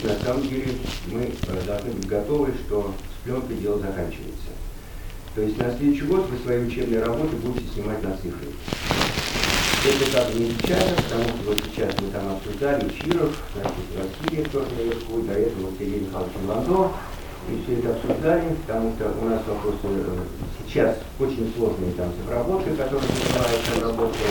на самом деле мы должны быть готовы, что с пленкой дело заканчивается. То есть на следующий год вы свои учебные работы будете снимать на цифры. Это как бы не печально, потому что вот сейчас мы там обсуждали Чиров, значит, Василий тоже наверху, до этого Сергей Михайлович Ландо, и все это обсуждали, потому что у нас вопросы сейчас очень сложные там с обработкой, которые занимаются обработкой,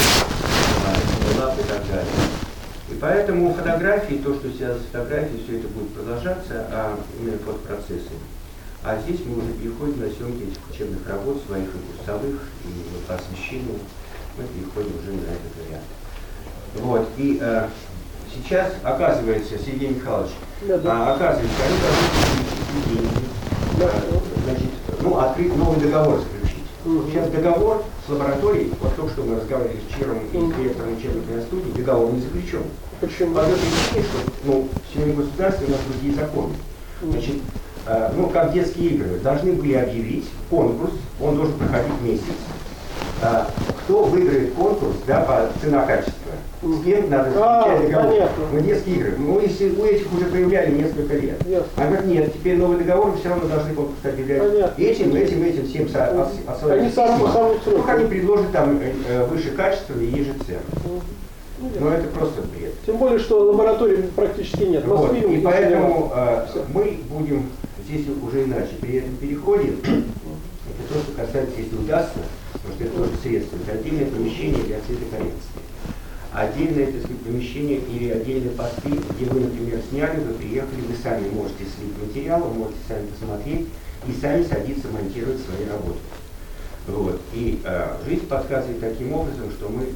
и так далее. И поэтому фотографии, то, что связано с фотографией, все это будет продолжаться, а именно фотопроцессы. А здесь мы уже переходим на съемки этих учебных работ, своих и курсовых, и по освещению. Мы переходим уже на этот вариант. Вот, и сейчас, оказывается, Сергей Михайлович, оказывается, они должны деньги, значит, ну, открыть новый договор заключить. Сейчас договор с лабораторией, вот то, что мы разговаривали с Чиром и директором учебной студии, договор не заключен. Почему? По той причине, что ну, в всем государстве у нас другие законы. Значит, ну, как детские игры, должны были объявить конкурс, он должен проходить месяц. Кто выиграет конкурс, да, по цена-качество, с кем надо заключать договор. Ну, детские игры. Ну, если у этих уже проявляли несколько лет. А говорят, нет, теперь новый договор, вы все равно должны конкурс объявлять этим, всем освоить. Ну, они предложат там выше качества и ниже цен. Но это просто бред. Тем более, что лабораторий практически нет. Вот. И поэтому мы будем здесь уже иначе. При этом переходе, это то, что касается, если удастся, потому что это тоже средство, это отдельное помещение для цветокоррекции. Отдельное, так сказать, помещение или отдельные посты, где вы, например, сняли, вы приехали, вы сами можете слить материал, вы можете сами посмотреть и сами садиться монтировать свои работы. Вот. И жизнь подсказывает таким образом, что мы,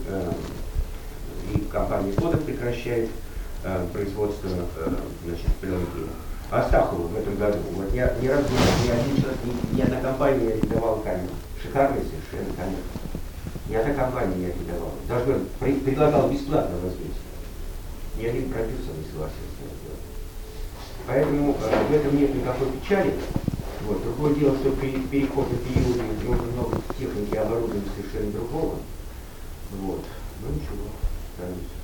и компания Кода прекращает производство значит, пленки. Астахову в этом году. Вот я ни разу ни один человек, ни одна компания не арендовала камеру. Шикарная совершенно камера. Ни одна компания не арендовала. Даже предлагал бесплатно возьмите. Ни один продюсер не согласился сделать. Поэтому в этом нет никакой печали. Вот. Другое дело, что при переходном периоде нужно много техники и оборудования совершенно другого. Вот. Ну ничего, ставимся.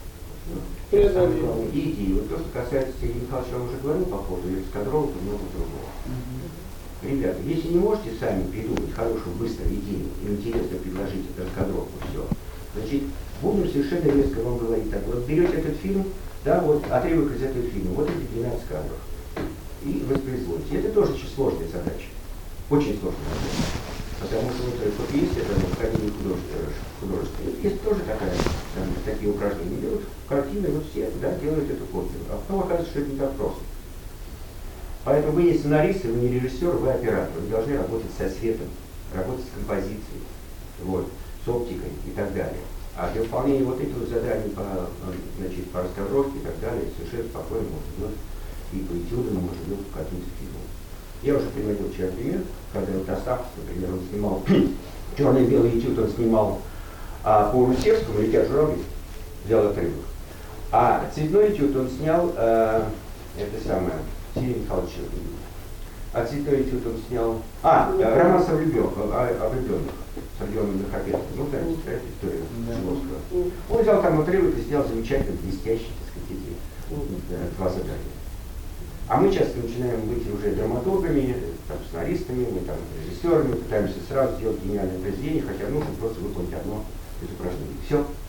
И вот то, что касается Сергея Михайловича, я уже говорил по поводу эскадров и много другого. Ребята, если не можете сами придумать хорошую, быструю идею и интересно предложить эту раскадровку, все, значит, будем совершенно резко вам говорить так. Вот берете этот фильм, да, вот отрывок из этого фильма, вот эти 12 кадров, и воспроизводите. Это тоже очень сложная задача. Очень сложная задача. Потому что вот есть это в Академии художественной. Есть тоже такие упражнения. Делают картины, вот все да, делают эту копию. А потом оказывается, что это не так просто. Поэтому вы не сценарист, вы не режиссер, вы оператор. Вы должны работать со светом, работать с композицией, вот, с оптикой и так далее. А для выполнения вот этих заданий по раскадровке и так далее совершенно спокойно можно делать и по этюдам, можно делать по каким-то фильмам. Я уже приводил вчера пример, когда вот Астахов, например, он снимал черно-белый этюд, он снимал по Русевскому «Летят журавли», взял отрывок. А цветной этюд он снял, это самое, Сергей Михайлович. А цветной этюд он снял, роман о влюбленных, с Родионом Дахапетовым. Ну, знаете, история Шиловского. Он взял там отрывок и сделал замечательно, блестящий, так сказать, два задания. А мы часто начинаем быть уже драматургами, там, сценаристами, мы там режиссерами, пытаемся сразу сделать гениальное произведение, хотя нужно просто выполнить одно из упражнений. Все.